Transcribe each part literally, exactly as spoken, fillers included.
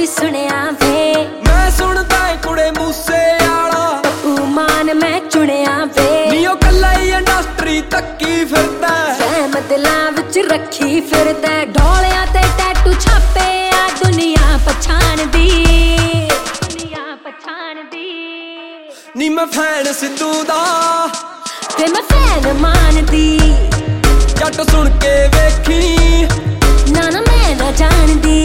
भी सुनिया वे मैं सुनदा कुड़े मूसे आला पप्पू मान मैं चुनिया वे नीओ कल्ला ही इंडस्ट्री तक्की फिरदा फैम दिलां विच रखी फिरदा ढोलियां ते टैटू छापे आ दुनिया पछाण दी दुनिया पछाण दी नी मैं फैन सिद्धू दा ते मैं फैन मानदी जट सुन के वेखी ना ना मैं ना जानदी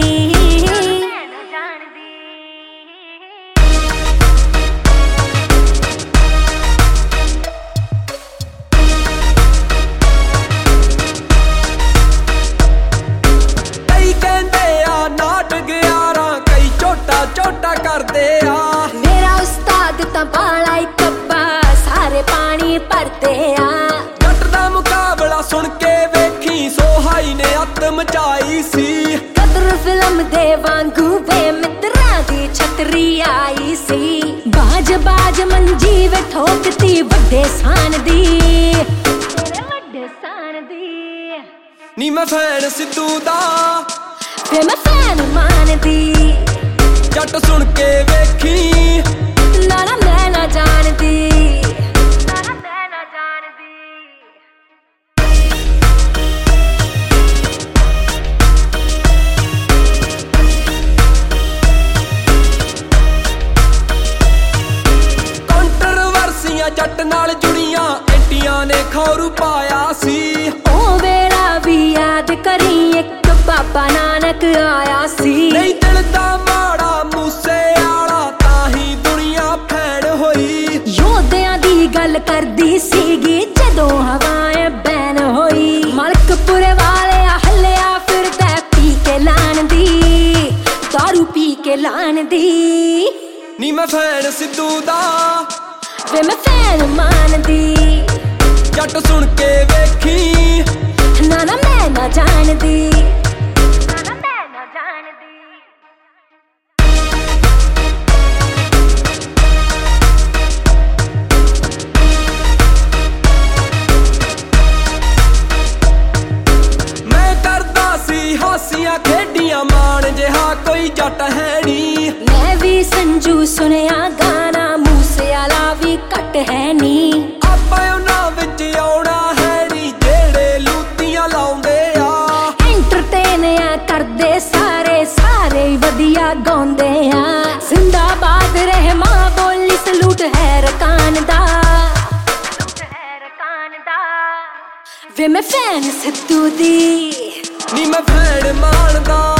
कई कहंदे आ नाट ग्यारह कई छोटा छोटा करदे आ मेरा उस्ताद तां बाला ही कब्बा सारे पानी भरते आ जट दा मुकाबला सुन के वेखी सोहाई ने अत मचाई सी कदर फिल्म दे वांगू वे मित्रां दी छतरी आई सी बाज बाज मंजी वे ठोकती वड्डे सान दी तेरे वड्डे सान दी नी मैं फैन सिद्धू दा ते मैं फैन मानदी जट सुन के वेखी ना ना मैं ना जानदी ना ना मैं ना जानदी कंट्रोवर्सियां जट नाल जुड़ियां एंटियां ने खौरू पाया सी ओ वेला भी याद करी एक बाबा नानक आया सी नहीं दिल दा माड़ा मूसे आला ताही दुनिया फैन होई योद्धियां दी गल करदी सीगी जदों हवाएं बैन होई मलकपुरे वाले हल्लिया फिरदा पी के लान दी दारू पी के लान दी नी मैं फैन सिद्धू दा वे मैं फैन मानदी जट सुन के वेखी ना ना मैं ना जानदी ना ना मैं ना जानदी मैं करदा सी हासियां खेडियां मान जिहा कोई जट है नी मैं भी संजू सुनिया गाना मूसे आला भी घट है नी ਆਪਾਂ ਉਹਨਾਂ ਵਿੱਚ ਆਉਣਾ ਹੈ ਨੀ ਜਿਹੜੇ ਲੂਤੀਆਂ ਲਾਉਂਦੇ ਆ एंटरटेन आ करदे सारे सारे वधिया गाउंदे आ जिंदाबाद रहमा बोली सलूट है रकान दा है रकान दा वे मैं फैन सिद्धू दी नी मैं फैन मानदा